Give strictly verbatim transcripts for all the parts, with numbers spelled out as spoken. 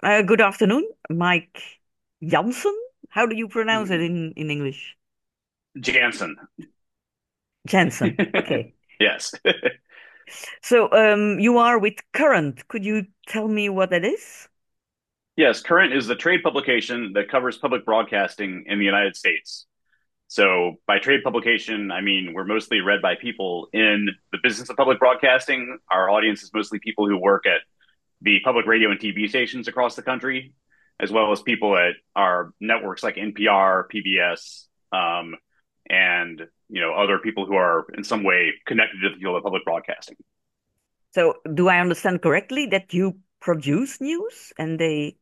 Uh, good afternoon, Mike Jansen. How do you pronounce it Mm, in, in English? Jansen. Jansen. Okay. Yes. So um, you are with Current. Could you tell me what that is? Yes, Current is the trade publication that covers public broadcasting in the United States. So, by trade publication, I mean we're mostly read by people in the business of public broadcasting. Our audience is mostly people who work at the public radio and T V stations across the country, as well as people at our networks like N P R, P B S, um, and you know other people who are in some way connected to the field of public broadcasting. So do I understand correctly that you produce news and they?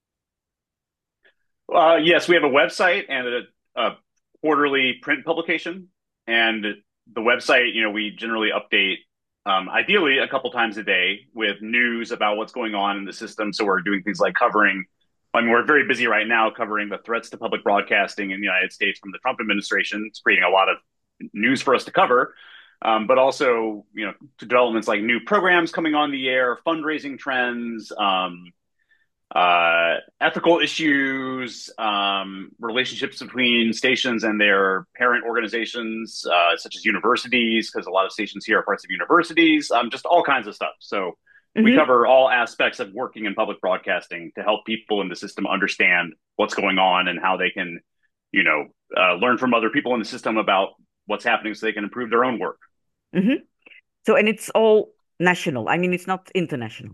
Uh, yes, we have a website and a, a quarterly print publication. And the website, you know, we generally update, um, ideally a couple times a day with news about what's going on in the system. So we're doing things like covering. I mean, we're very busy right now covering the threats to public broadcasting in the United States from the Trump administration. It's creating a lot of news for us to cover. Um, but also, you know, developments like new programs coming on the air, fundraising trends, um, uh, ethical issues, um, relationships between stations and their parent organizations, uh, such as universities, because a lot of stations here are parts of universities, um, just all kinds of stuff. So we Mhm. cover all aspects of working in public broadcasting to help people in the system understand what's going on and how they can, you know, uh, learn from other people in the system about what's happening so they can improve their own work. Mhm. So and it's all national. I mean, it's not international.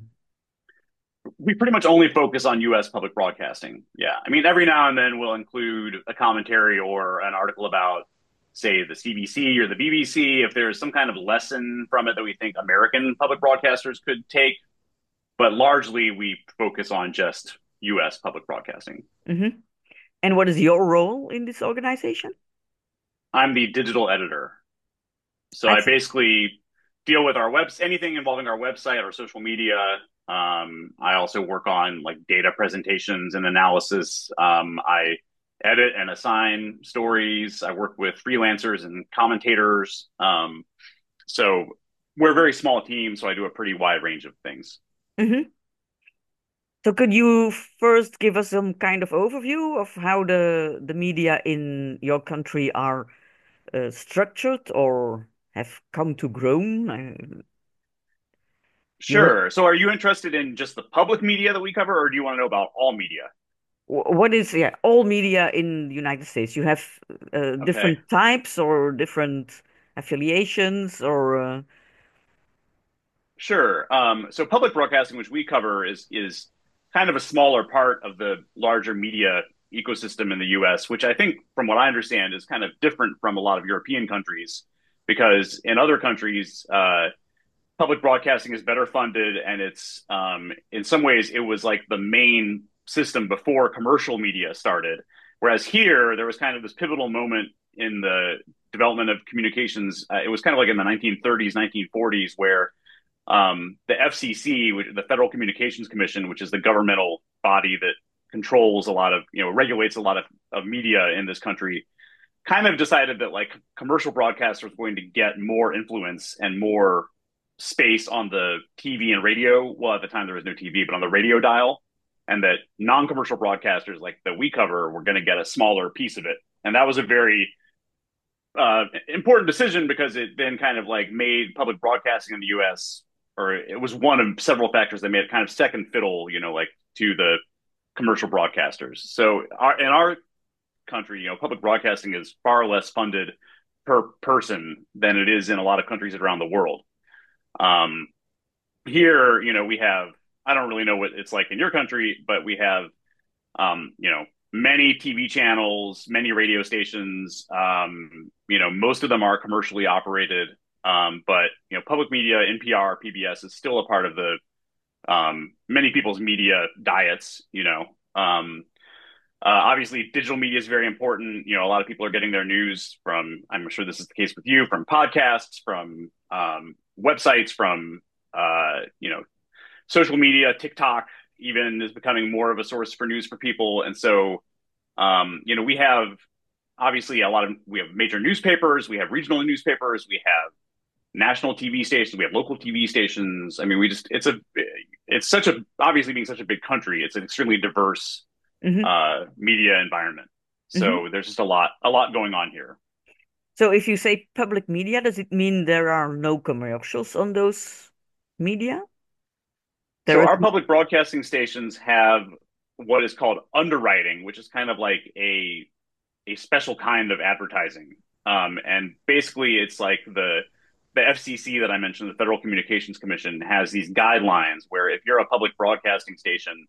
We pretty much only focus on U S public broadcasting. Yeah. I mean, every now and then we'll include a commentary or an article about, say, the C B C or the B B C if there's some kind of lesson from it that we think American public broadcasters could take. But largely we focus on just U S public broadcasting. Mhm. And what is your role in this organization? I'm the digital editor. So I I see. basically deal with our webs anything involving our website or social media. Um, I also work on like data presentations and analysis. Um, I edit and assign stories. I work with freelancers and commentators. Um, so we're a very small team, so I do a pretty wide range of things. Mhm. So could you first give us some kind of overview of how the the media in your country are uh, structured or have come to grown? Uh, you heard, Sure. So are you interested in just the public media that we cover, or do you want to know about all media? wh- what is, yeah, all media in the United States? You have uh, Okay. different types or different affiliations or uh, Sure. Um, so public broadcasting, which we cover, is is kind of a smaller part of the larger media ecosystem in the U S, which I think, from what I understand, is kind of different from a lot of European countries, because in other countries, uh, public broadcasting is better funded, and it's um, in some ways it was like the main system before commercial media started. Whereas here, there was kind of this pivotal moment in the development of communications. Uh, it was kind of like in the nineteen thirties, nineteen forties, where um, the F C C, the Federal Communications Commission, which is the governmental body that controls a lot of, you know, regulates a lot of, of media in this country, kind of decided that like commercial broadcasters were going to get more influence and more space on the T V and radio. Well, at the time there was no T V, but on the radio dial, and that non-commercial broadcasters like that we cover were going to get a smaller piece of it. And that was a very uh, important decision because it then kind of like made public broadcasting in the U S, or it was one of several factors that made it kind of second fiddle, you know, like to the commercial broadcasters. So our, in our country, you know, public broadcasting is far less funded per person than it is in a lot of countries around the world. Um, Here, you know, we have, I don't really know what it's like in your country, but we have um, you know, many T V channels, many radio stations. Um, you know, most of them are commercially operated, um, but you know, public media, N P R, P B S is still a part of the um, many people's media diets. You know, um, uh, obviously, digital media is very important. You know, a lot of people are getting their news from. I'm sure this is the case with you, from podcasts, from um, websites, from uh, you know, social media. TikTok even is becoming more of a source for news for people. And so, um, you know, we have obviously a lot of, we have major newspapers, we have regional newspapers, we have national T V stations, we have local T V stations. I mean, we just it's a it's such a obviously being such a big country, it's an extremely diverse Hmm. uh, media environment. Hmm. So there's just a lot a lot going on here. So if you say public media, does it mean there are no commercials on those media? There So is. our public broadcasting stations have what is called underwriting, which is kind of like a a special kind of advertising. Um, and basically, it's like the the F C C that I mentioned, the Federal Communications Commission, has these guidelines where if you're a public broadcasting station,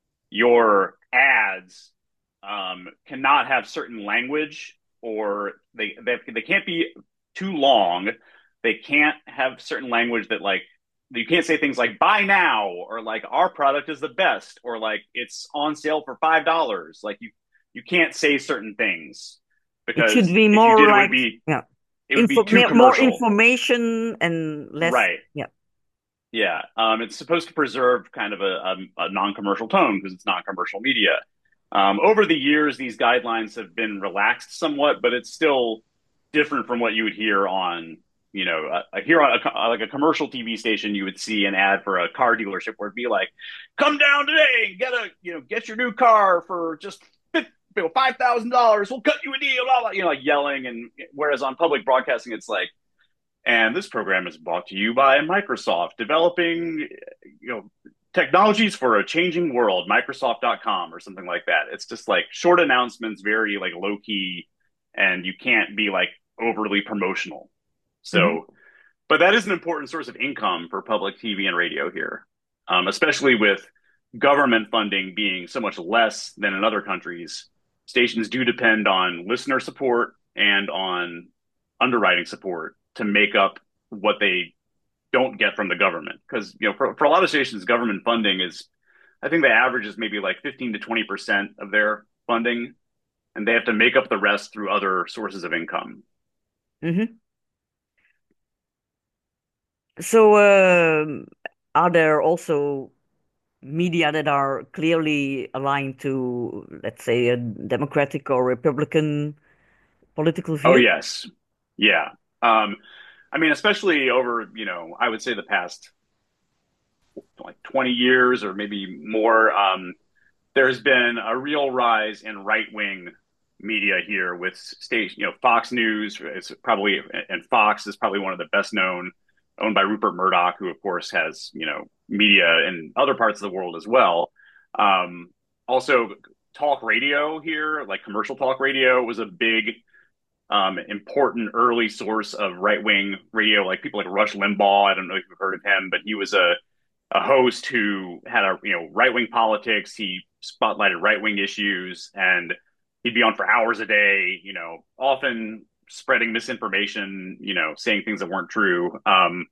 your ads um, cannot have certain language, or they, they they can't be too long. They can't have certain language that like you can't say things like "buy now" or like "our product is the best" or like "it's on sale for five dollars." Like you you can't say certain things It should because be if you more did, it would like, be yeah, it would be info, too more commercial. information and less. Right. Yeah. Yeah. Um, it's supposed to preserve kind of a, a, a non-commercial tone because it's non-commercial media. Um, over the years, these guidelines have been relaxed somewhat, but it's still different from what you would hear on, you know, uh, here on a, like a commercial T V station. You would see an ad for a car dealership where it'd be like, "Come down today and get a, you know, get your new car for just five thousand dollars. We'll cut you a deal." Blah, blah, you know, like yelling. And whereas on public broadcasting, it's like, and this program is brought to you by Microsoft, developing, you know, technologies for a changing world, Microsoft dot com or something like that. It's just like short announcements, very like low key, and you can't be like overly promotional. Hmm. So, but that is an important source of income for public T V and radio here, um, especially with government funding being so much less than in other countries. Stations do depend on listener support and on underwriting support to make up what they don't get from the government. Because you know, for, for a lot of stations, government funding is, I think the average is maybe like fifteen to twenty percent of their funding, and they have to make up the rest through other sources of income. Hmm. So, um, are there also media that are clearly aligned to, let's say, a Democratic or Republican political Oh view? yes, yeah. Um, I mean, especially over, you know, I would say the past like twenty years or maybe more, um, there's been a real rise in right wing media here with station, you know, Fox News is probably, and Fox is probably one of the best known, owned by Rupert Murdoch, who of course has, you know, media in other parts of the world as well. Um, Also, talk radio here, like commercial talk radio, was a big, um, important early source of right wing radio. Like people like Rush Limbaugh. I don't know if you've heard of him, but he was a a host who had a, you know, right wing politics. He spotlighted right wing issues, and he'd be on for hours a day. You know, often spreading misinformation. You know, saying things that weren't true. Um,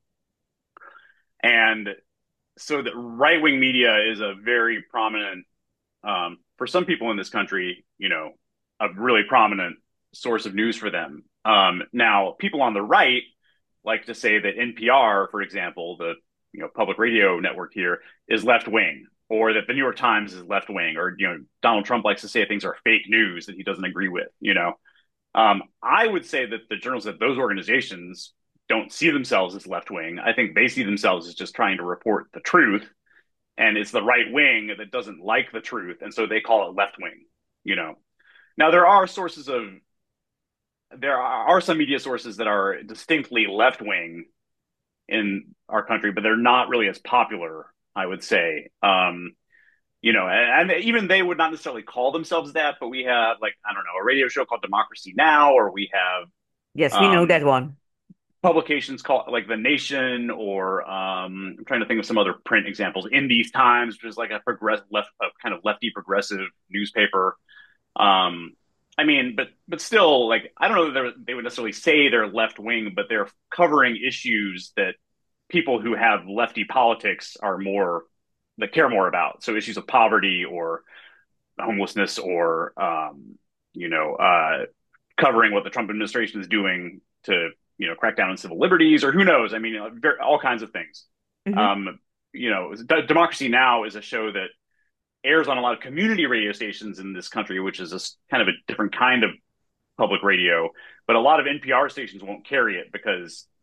and so the right wing media is a very prominent, um, for some people in this country. You know, a really prominent source of news for them. Um, now, people on the right like to say that N P R, for example, the, you know, public radio network here, is left wing, or that the New York Times is left wing, or, you know, Donald Trump likes to say things are fake news that he doesn't agree with. You know, um, I would say that the journalists at those organizations don't see themselves as left wing. I think they see themselves as just trying to report the truth, and it's the right wing that doesn't like the truth, and so they call it left wing. You know, now there are sources of there are some media sources that are distinctly left wing in our country, but they're not really as popular, I would say. Um, you know, and, and even they would not necessarily call themselves that, but we have like, I don't know, a radio show called Democracy Now, or we have Yes, we know that um, one. publications called like The Nation, or um, I'm trying to think of some other print examples. In These Times, which is like a progress left, a kind of lefty progressive newspaper. Um, I mean, but but still, like I don't know that they would necessarily say they're left wing, but they're covering issues that people who have lefty politics are more that care more about. So issues of poverty or homelessness, or um, you know, uh, covering what the Trump administration is doing to, you know, crack down on civil liberties, or who knows? I mean, all kinds of things. Hmm. Um, you know, D- Democracy Now is a show that airs on a lot of community radio stations in this country, which is a kind of a different kind of public radio. But a lot of N P R stations won't carry it because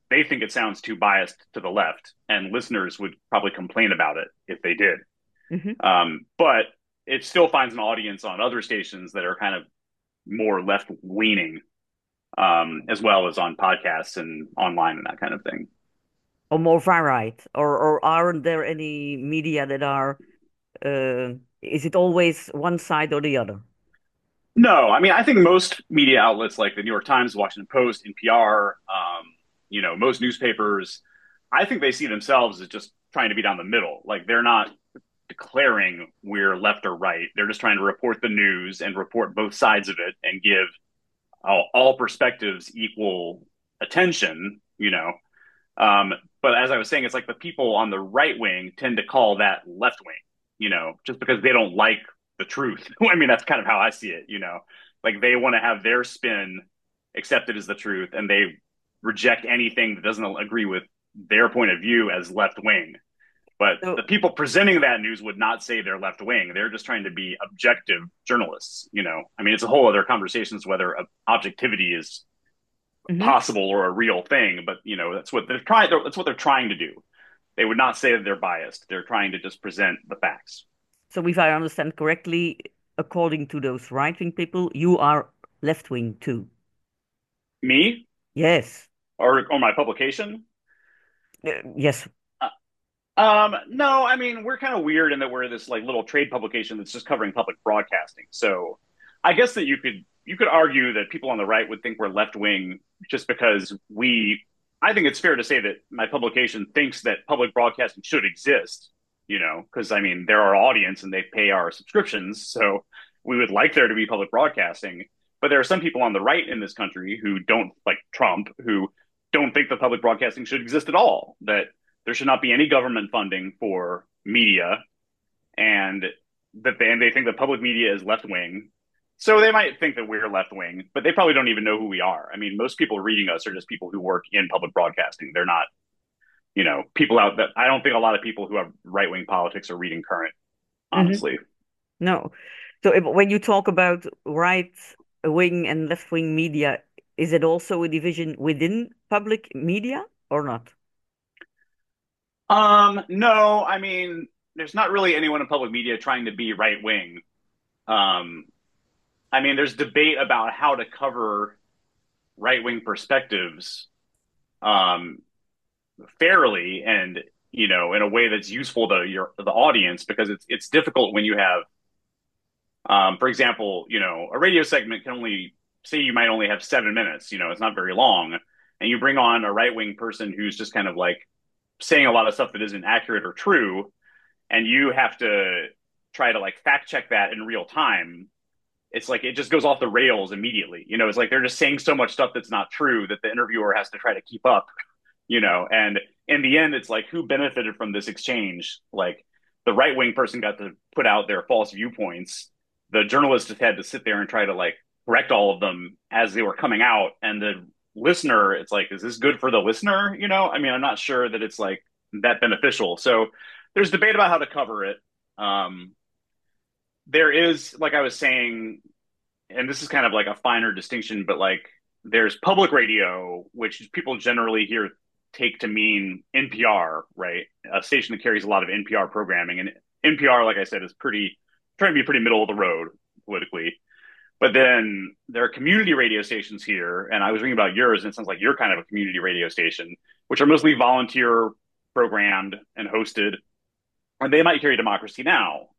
they think it sounds too biased to the left, and listeners would probably complain about it if they did. Hmm. Um, but it still finds an audience on other stations that are kind of more left leaning, um, as well as on podcasts and online and that kind of thing. Or more varied, or or aren't there any media that are? Uh, is it always one side or the other? No, I mean, I think most media outlets like the New York Times, Washington Post, N P R, um, you know, most newspapers, I think they see themselves as just trying to be down the middle. Like they're not declaring we're left or right. They're just trying to report the news and report both sides of it and give all, all perspectives equal attention, you know. Um, but as I was saying, it's like the people on the right wing tend to call that left wing, you know, just because they don't like the truth. I mean, that's kind of how I see it, you know, like they want to have their spin accepted as the truth and they reject anything that doesn't agree with their point of view as left wing. But So, the people presenting that news would not say they're left wing. They're just trying to be objective journalists, you know. I mean, it's a whole other conversations whether objectivity is mhm. possible or a real thing, but you know that's what they're trying. That's what they're trying to do. They would not say that they're biased. They're trying to just present the facts. So if I understand correctly, according to those right-wing people, you are left-wing too. Me Yes. or or my publication? Uh, yes. Uh, Um, no, I mean we're kind of weird in that we're this like little trade publication that's just covering public broadcasting. So I guess that you could you could argue that people on the right would think we're left wing just because we. I think it's fair to say that my publication thinks that public broadcasting should exist. You know, because I mean they're our audience and they pay our subscriptions, so we would like there to be public broadcasting. But there are some people on the right in this country who don't like Trump, who don't think that public broadcasting should exist at all. That there should not be any government funding for media, and that they, and they think that public media is left wing. So they might think that we're left wing, but they probably don't even know who we are. I mean, most people reading us are just people who work in public broadcasting. They're not, you know, people out that I don't think a lot of people who have right wing politics are reading Current, Hmm. honestly. No. So if, when you talk about right-wing and left-wing media, is it also a division within public media or not? Um, no, I mean, there's not really anyone in public media trying to be right wing. Um, I mean, there's debate about how to cover right wing perspectives um, fairly and you know in a way that's useful to your the audience because it's it's difficult when you have um, for example you know a radio segment can only say you might only have seven minutes you know it's not very long and you bring on a right wing person who's just kind of like saying a lot of stuff that isn't accurate or true and you have to try to like fact check that in real time. It's like it just goes off the rails immediately. You know, it's like they're just saying so much stuff that's not true that the interviewer has to try to keep up, you know, and in the end, it's like who benefited from this exchange? Like the right wing person got to put out their false viewpoints. The journalist just had to sit there and try to like correct all of them as they were coming out. And the listener, it's like, is this good for the listener? You know, I mean, I'm not sure that it's like that beneficial. So there's debate about how to cover it. Um, there is, like I was saying, and this is kind of like a finer distinction, but like there's public radio, which people generally here take to mean N P R, right? A station that carries a lot of N P R programming. And N P R, like I said, is pretty trying to be pretty middle of the road politically. But then there are community radio stations here, and I was reading about yours, and it sounds like you're kind of a community radio station, which are mostly volunteer programmed and hosted, and they might carry Democracy Now,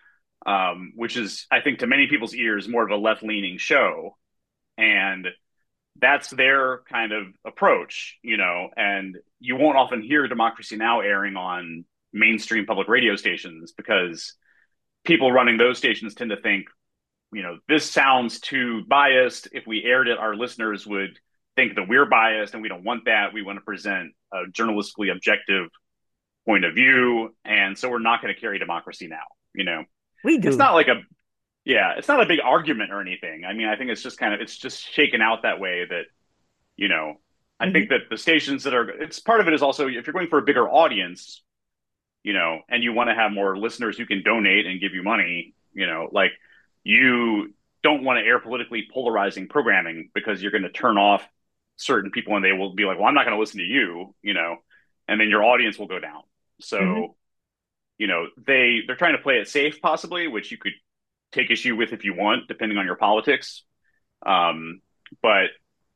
um, which is, I think, to many people's ears, more of a left leaning show. And that's their kind of approach, you know, and you won't often hear Democracy Now airing on mainstream public radio stations because people running those stations tend to think, you know, this sounds too biased. If we aired it, our listeners would think that we're biased and we don't want that. We want to present a journalistically objective point of view. And so we're not going to carry Democracy Now, you know. We It's do. not like a yeah, it's not a big argument or anything. I mean, I think it's just kind of it's just shaken out that way that, you know, I Hmm. think that the stations that are it's part of it is also if you're going for a bigger audience, you know, and you want to have more listeners who can donate and give you money, you know, like you don't want to air politically polarizing programming because you're going to turn off certain people and they will be like, well, I'm not going to listen to you, you know, and then your audience will go down. Hmm. So, you know, they they're trying to play it safe possibly, which you could take issue with if you want, depending on your politics. Um, but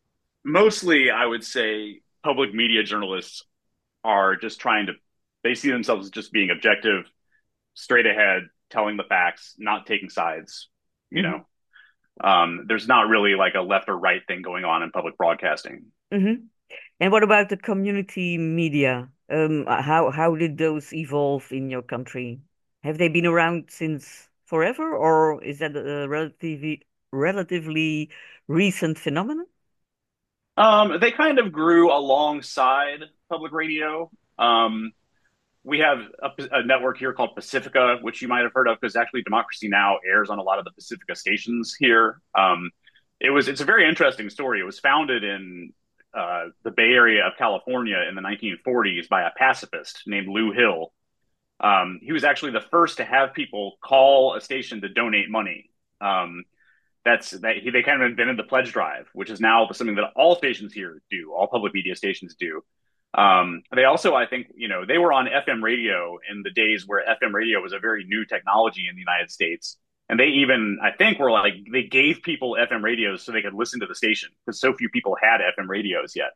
mostly, I would say public media journalists are just trying to, they see themselves as just being objective, straight ahead, telling the facts, not taking sides. You know, Hmm. um, there's not really like a left or right thing going on in public broadcasting. Hmm. And what about the community media? Um, uh, how how did those evolve in your country? Have they been around since forever, or is that a relatively relatively recent phenomenon? Um, they kind of grew alongside public radio. Um, we have a, a network here called Pacifica, which you might have heard of because actually Democracy Now! Airs on a lot of the Pacifica stations here. Um, it was it's a very interesting story. It was founded in uh, the Bay Area of California in the nineteen forties by a pacifist named Lou Hill. Um, he was actually the first to have people call a station to donate money. Um, that's that he, they kind of invented the pledge drive, which is now something that all stations here do, all public media stations do. Um, they also, I think, you know, they were on F M radio in the days where F M radio was a very new technology in the United States. And they even, I think, were like, they gave people F M radios so they could listen to the station because so few people had F M radios yet.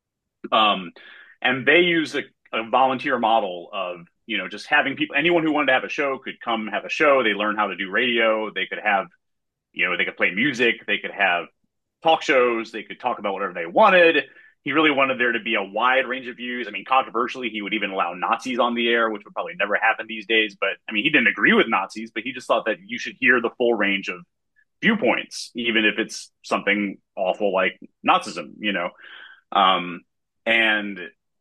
Um, and they used a, a volunteer model of, you know, just having people, anyone who wanted to have a show could come have a show. They learn how to do radio. They could have, you know, they could play music. They could have talk shows. They could talk about whatever they wanted. He really wanted there to be a wide range of views. I mean, controversially, he would even allow Nazis on the air, which would probably never happen these days. But I mean, he didn't agree with Nazis, but he just thought that you should hear the full range of viewpoints, even if it's something awful like Nazism, you know? Um, and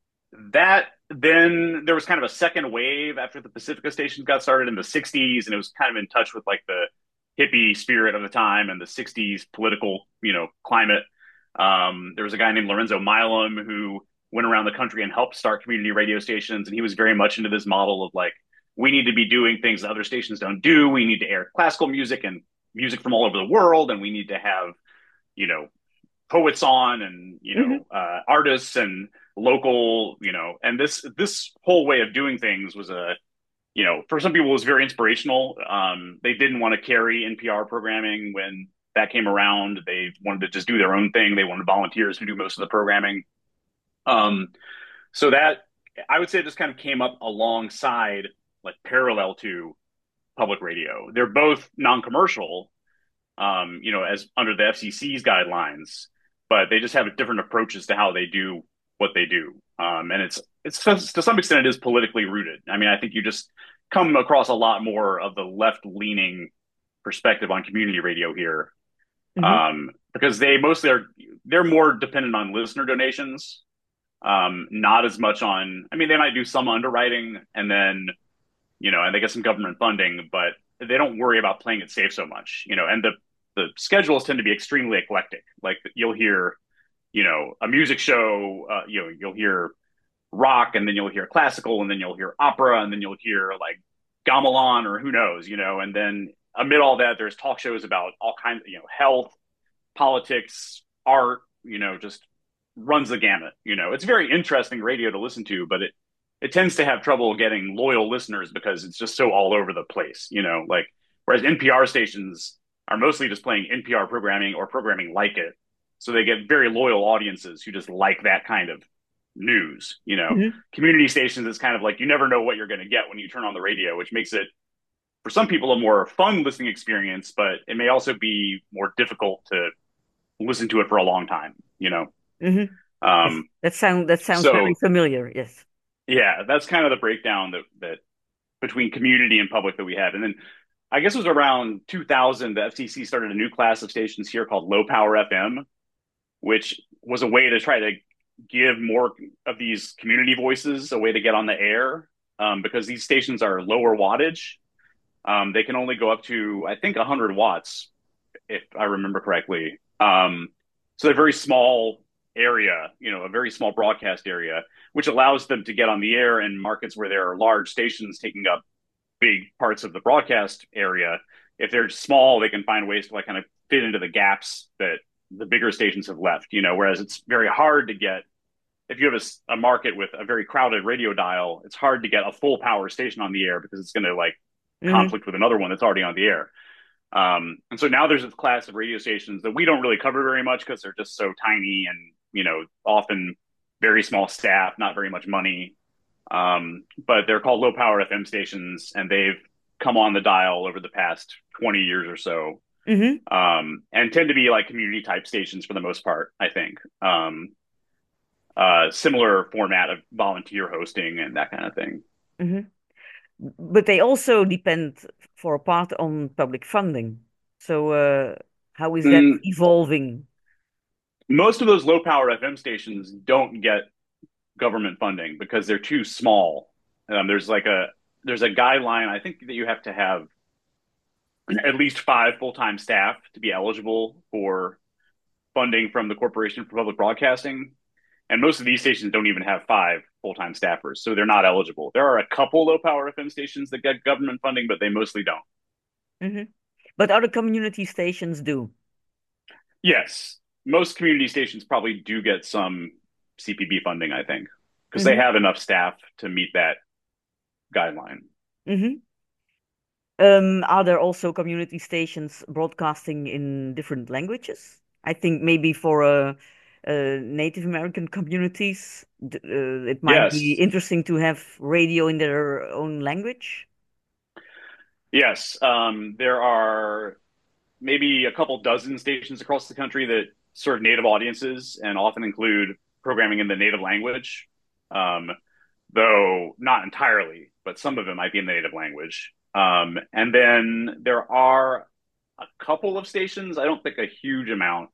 that then there was kind of a second wave after the Pacifica stations got started in the sixties, and it was kind of in touch with like the hippie spirit of the time and the sixties political, you know, climate. Um, there was a guy named Lorenzo Milam who went around the country and helped start community radio stations, and he was very much into this model of like, we need to be doing things that other stations don't do. We need to air classical music and music from all over the world, and we need to have, you know, poets on and you Hmm. know uh, artists and local, you know, and this this whole way of doing things was a, you know, for some people it was very inspirational. Um, they didn't want to carry N P R programming when that came around. They wanted to just do their own thing. They wanted volunteers who do most of the programming. Um, so that, I would say, just kind of came up alongside, like parallel to public radio. They're both non-commercial, um, you know, as under the F C C's guidelines, but they just have different approaches to how they do what they do. Um, and it's it's to some extent it is politically rooted. I mean, I think you just come across a lot more of the left leaning perspective on community radio here, Hmm. um, because they mostly are they're more dependent on listener donations, um, not as much on. I mean, they might do some underwriting and then, you know, and they get some government funding, but they don't worry about playing it safe so much, you know, and the, the schedules tend to be extremely eclectic. Like you'll hear, you know, a music show, uh, you know, you'll hear rock and then you'll hear classical and then you'll hear opera and then you'll hear like gamelan or who knows, you know, and then amid all that, there's talk shows about all kinds of, you know, health, politics, art, you know, just runs the gamut. You know, it's very interesting radio to listen to, but it it tends to have trouble getting loyal listeners because it's just so all over the place. You know, like whereas N P R stations are mostly just playing N P R programming or programming like it, so they get very loyal audiences who just like that kind of news. You know, Hmm. community stations is kind of like you never know what you're going to get when you turn on the radio, which makes it for some people a more fun listening experience, but it may also be more difficult to listen to it for a long time, you know? Hmm. Yes, Um, that sound that sounds very so familiar. Yes. yeah, that's kind of the breakdown that, that between community and public that we have. And then I guess it was around two thousand, the F C C started a new class of stations here called low power F M, which was a way to try to give more of these community voices a way to get on the air. Um, because these stations are lower wattage. Um, they can only go up to, I think, one hundred watts, if I remember correctly. Um, so they're very small area, you know, a very small broadcast area, which allows them to get on the air in markets where there are large stations taking up big parts of the broadcast area. If they're small, they can find ways to like kind of fit into the gaps that the bigger stations have left. You know, whereas it's very hard to get if you have a, a market with a very crowded radio dial, it's hard to get a full power station on the air because it's going to like Hmm. conflict with another one that's already on the air. Um, and so now there's a class of radio stations that we don't really cover very much because they're just so tiny and, you know, often very small staff, not very much money. Um, but they're called low power F M stations and they've come on the dial over the past twenty years or so. Hmm. Um, and tend to be like community type stations for the most part, I think. Um, uh, similar format of volunteer hosting and that kind of thing. Hmm. But they also depend for a part on public funding. So uh, how is that Mm, evolving? most of those low power F M stations don't get government funding because they're too small. Um, there's like a there's a guideline. I think that you have to have at least five full time staff to be eligible for funding from the Corporation for Public Broadcasting. And most of these stations don't even have five full time staffers, so they're not eligible. There are a couple low power F M stations that get government funding, but they mostly don't. Hmm. But other community stations do. Yes, most community stations probably do get some C P B funding, I think, because they Hmm. have enough staff to meet that guideline. Hmm. Um, are there also community stations broadcasting in different languages? I think maybe for uh, uh, Native American communities, th- uh, it might be Yes, interesting to have radio in their own language. yes. Um, there are maybe a couple dozen stations across the country that serve native audiences and often include programming in the native language, um, though not entirely, but some of it might be in the native language. Um, and then there are a couple of stations, I don't think a huge amount,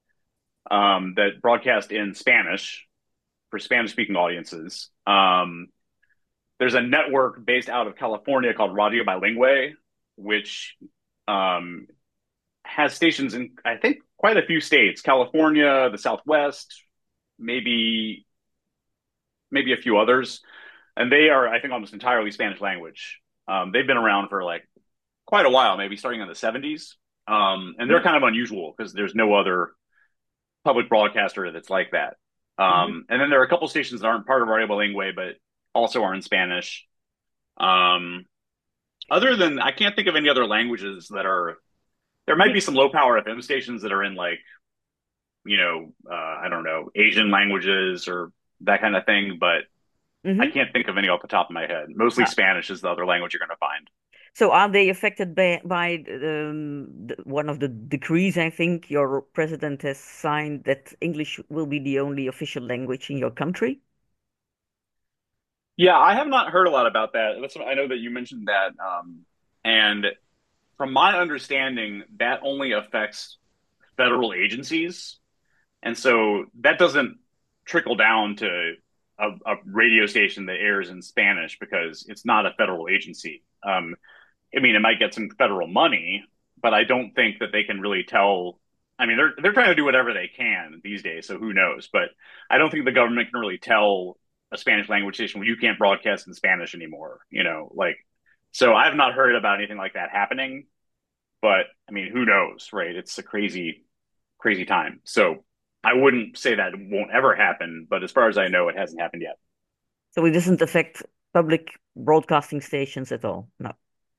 um, that broadcast in Spanish for Spanish speaking audiences. Um, there's a network based out of California called Radio Bilingüe, which um, has stations in, I think, quite a few states California, the Southwest, maybe, maybe a few others. And they are, I think, almost entirely Spanish language. Um, they've been around for like quite a while, maybe starting in the seventies. Um, and they're Mhm. kind of unusual because there's no other public broadcaster that's like that. Mhm. Um, and then there are a couple stations that aren't part of Radio Bilingüe, but also are in Spanish. Um, other than, I can't think of any other languages that are, there might Yeah. be some low power F M stations that are in like, you know, uh, I don't know, Asian languages or that kind of thing, but I Hmm. can't think of any off the top of my head. Mostly Uh, Spanish is the other language you're going to find. so are they affected by, by um, the, one of the decrees I think your president has signed that English will be the only official language in your country? Yeah, I have not heard a lot about that. That's I know that you mentioned that, um, and from my understanding, that only affects federal agencies, and so that doesn't trickle down to a, a radio station that airs in Spanish because it's not a federal agency. Um, I mean, it might get some federal money, but I don't think that they can really tell. I mean, they're they're trying to do whatever they can these days, so who knows? But I don't think the government can really tell a Spanish language station, well, you can't broadcast in Spanish anymore. You know, like so I've not heard about anything like that happening. But I mean, who knows, right? It's a crazy, crazy time. So I wouldn't say that won't ever happen, but as far as I know, it hasn't happened yet. So it doesn't affect public broadcasting stations at all. No.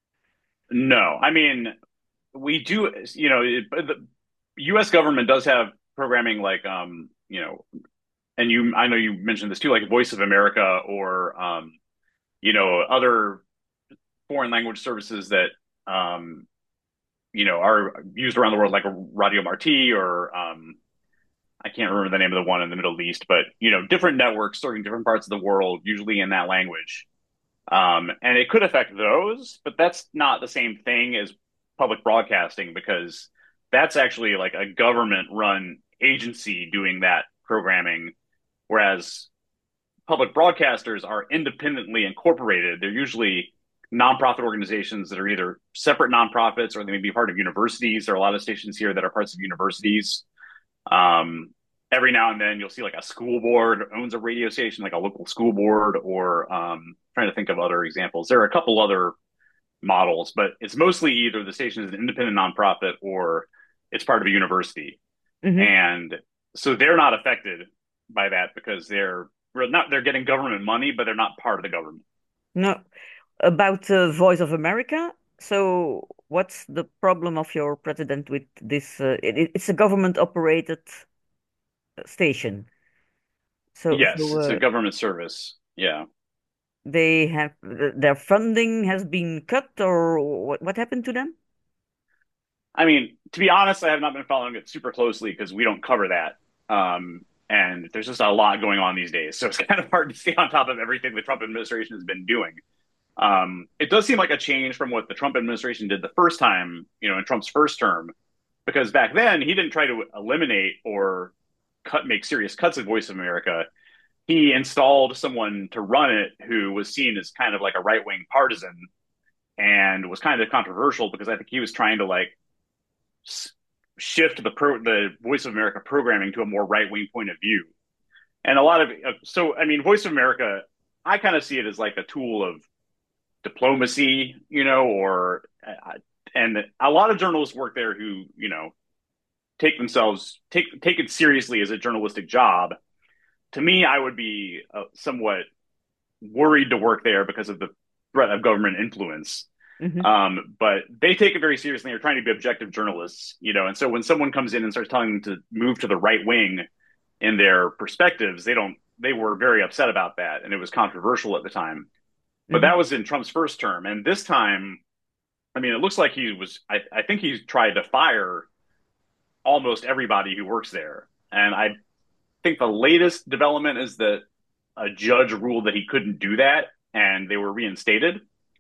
No, I mean, we do, you know, it, the U S government does have programming like, um, you know, and you, I know you mentioned this too, like Voice of America or, um, you know, other foreign language services that, um, you know, are used around the world, like a Radio Marti or, um, I can't remember the name of the one in the Middle East, but, you know, different networks serving different parts of the world, usually in that language. Um, and it could affect those, but that's not the same thing as public broadcasting because that's actually like a government run agency doing that programming. Whereas public broadcasters are independently incorporated. They're usually nonprofit organizations that are either separate nonprofits or they may be part of universities. There are a lot of stations here that are parts of universities. Um, every now and then you'll see like a school board owns a radio station, like a local school board, or um, trying to think of other examples. There are a couple other models, but it's mostly either the station is an independent nonprofit or it's part of a university. Hmm. and so they're not affected by that because they're not they're getting government money, but they're not part of the government. No, about uh, Voice of America. So, what's the problem of your president with this? Uh, it, it's a government operated station. So, Yes, so it's a uh, government service. Yeah. they have their funding has been cut, or what? What happened to them? I mean, to be honest, I have not been following it super closely because we don't cover that. Um, and there's just a lot going on these days. So it's kind of hard to stay on top of everything the Trump administration has been doing. Um, it does seem like a change from what the Trump administration did the first time, you know, in Trump's first term, because back then he didn't try to eliminate or cut, make serious cuts at Voice of America. He installed someone to run it who was seen as kind of like a right wing partisan and was kind of controversial because I think he was trying to like shift the pro the Voice of America programming to a more right wing point of view. And a lot of so I mean, Voice of America, I kind of see it as like a tool of diplomacy, you know, or uh, and a lot of journalists work there who you know take themselves take take it seriously as a journalistic job. To me, I would be uh, somewhat worried to work there because of the threat of government influence. Hmm. Um, but they take it very seriously. They're trying to be objective journalists, you know. And so when someone comes in and starts telling them to move to the right wing in their perspectives, they don't. They were very upset about that, and it was controversial at the time. But Hmm. that was in Trump's first term, and this time, I mean, it looks like he was. I, I think he tried to fire almost everybody who works there, and I think the latest development is that a judge ruled that he couldn't do that, and they were reinstated.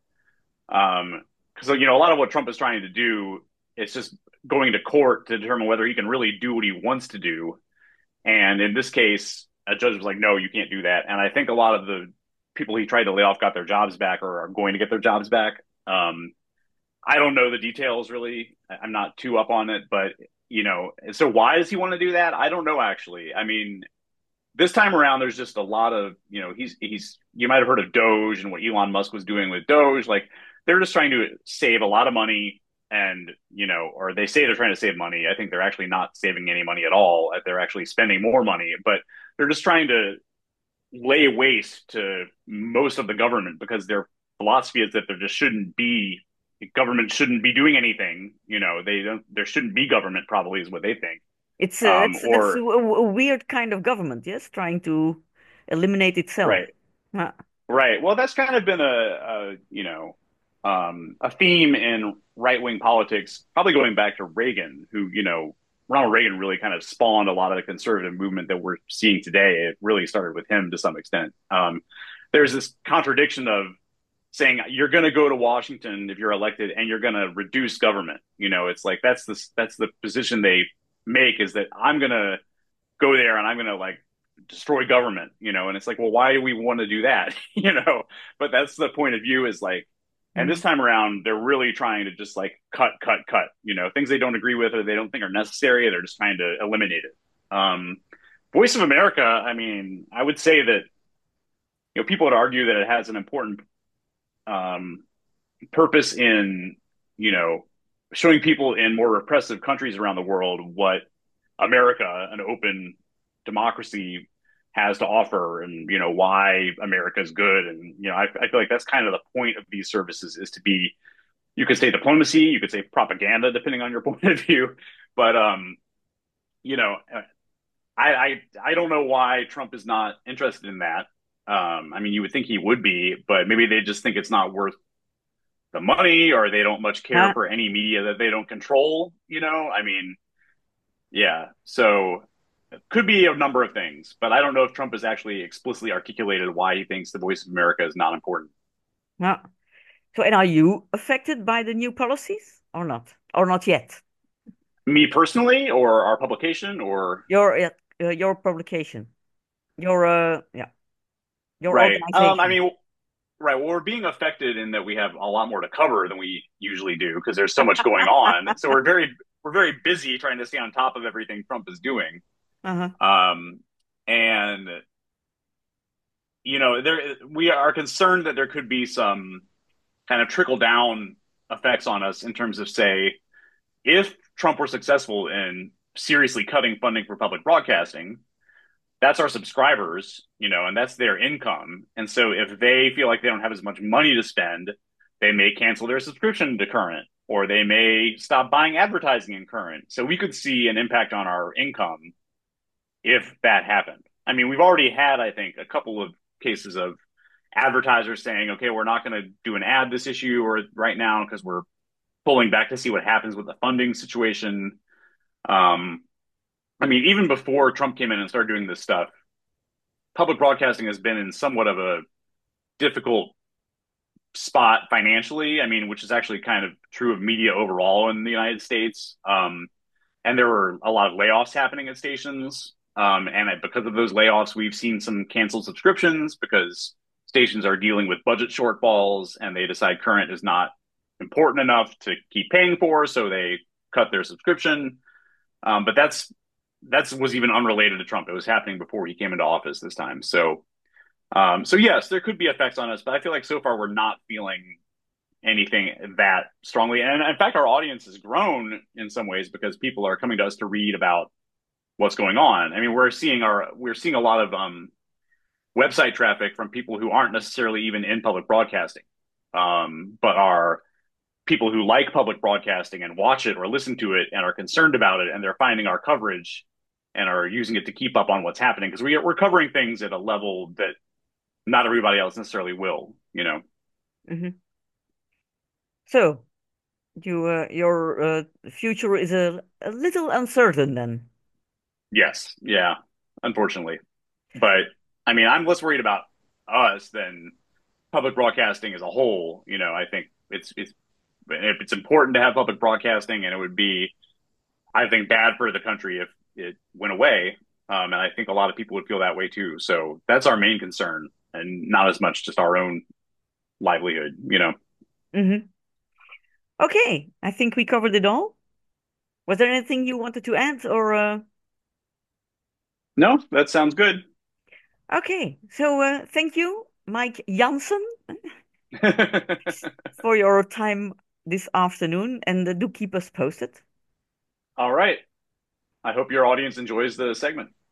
Um, because you know a lot of what Trump is trying to do is just going to court to determine whether he can really do what he wants to do. And in this case, a judge was like, "No, you can't do that." And I think a lot of the people he tried to lay off got their jobs back or are going to get their jobs back. Um, I don't know the details really. I'm not too up on it, but you know, so why does he want to do that? I don't know actually. I mean, this time around, there's just a lot of, you know, he's he's you might have heard of Doge and what Elon Musk was doing with Doge. Like they're just trying to save a lot of money, and you know, or they say they're trying to save money. I think they're actually not saving any money at all. They're actually spending more money, but they're just trying to lay waste to most of the government because their philosophy is that there just shouldn't be government shouldn't be doing anything. You know, they don't. There shouldn't be government. Probably is what they think. It's a, Um, it's it's a, or a weird kind of government, yes, trying to eliminate itself. right. Huh. Right. Well, that's kind of been a, a you know, um, a theme in right-wing politics, probably going back to Reagan, who, you know, Ronald Reagan really kind of spawned a lot of the conservative movement that we're seeing today. It really started with him to some extent. Um, there's this contradiction of saying you're going to go to Washington if you're elected and you're going to reduce government. You know, it's like that's the that's the position they make is that I'm going to go there and I'm going to like destroy government, you know, and it's like, well, why do we want to do that? you know, but that's the point of view is like, and this Mhm. time around, they're really trying to just like cut, cut, cut, you know, things they don't agree with or they don't think are necessary. They're just trying to eliminate it. Um, Voice of America, I mean, I would say that, you know, people would argue that it has an important um, purpose in, you know, showing people in more repressive countries around the world what America, an open democracy, has to offer, and you know why America is good. And you know, I, I feel like that's kind of the point of these services is to be. You could say diplomacy, you could say propaganda, depending on your point of view. But um, you know, I I I don't know why Trump is not interested in that. Um, I mean, you would think he would be, but maybe they just think it's not worth the money, or they don't much care Huh. for any media that they don't control. You know, I mean, yeah. So it could be a number of things, but I don't know if Trump has actually explicitly articulated why he thinks the voice of America is not important. Huh. So, and are you affected by the new policies or not? Or not yet? Me personally, or our publication, or Your uh, uh, your publication, your uh, yeah, your right. Um, I organization. mean, right. Well, we're being affected in that we have a lot more to cover than we usually do because there's so much going on. So we're very we're very busy trying to stay on top of everything Trump is doing. Uh-huh. Um, and you know, there we are concerned that there could be some kind of trickle down effects on us in terms of say if Trump were successful in seriously cutting funding for public broadcasting, that's our subscribers, you know, and that's their income. And so if they feel like they don't have as much money to spend, they may cancel their subscription to Current or they may stop buying advertising in Current. So we could see an impact on our income if that happened. I mean, we've already had, I think, a couple of cases of advertisers saying, okay, we're not going to do an ad this issue or right now because we're pulling back to see what happens with the funding situation. Um, I mean, even before Trump came in and started doing this stuff, public broadcasting has been in somewhat of a difficult spot financially. I mean, which is actually kind of true of media overall in the United States. Um, and there were a lot of layoffs happening at stations. Um, and because of those layoffs, we've seen some canceled subscriptions because stations are dealing with budget shortfalls and they decide Current is not important enough to keep paying for, so they cut their subscription. Um, but that's that's was even unrelated to Trump. It was happening before he came into office this time. So um, so yes, there could be effects on us, but I feel like so far we're not feeling anything that strongly. And in fact, our audience has grown in some ways because people are coming to us to read about what's going on. I mean, we're seeing our we're seeing a lot of um, website traffic from people who aren't necessarily even in public broadcasting, um, but are people who like public broadcasting and watch it or listen to it and are concerned about it, and they're finding our coverage and are using it to keep up on what's happening because we, we're covering things at a level that not everybody else necessarily will, you know. Hmm. So you uh, your uh, future is a, a little uncertain then. Yes, yeah, unfortunately. But I mean, I'm less worried about us than public broadcasting as a whole. You know, I think it's it's it's important to have public broadcasting, and it would be, I think, bad for the country if it went away. Um, and I think a lot of people would feel that way too. So that's our main concern, and not as much just our own livelihood. You know. Hmm. Okay, I think we covered it all. Was there anything you wanted to add or uh... No, that sounds good. Okay, so uh, thank you, Mike Jansen, for your time this afternoon, and uh, do keep us posted. All right. I hope your audience enjoys the segment.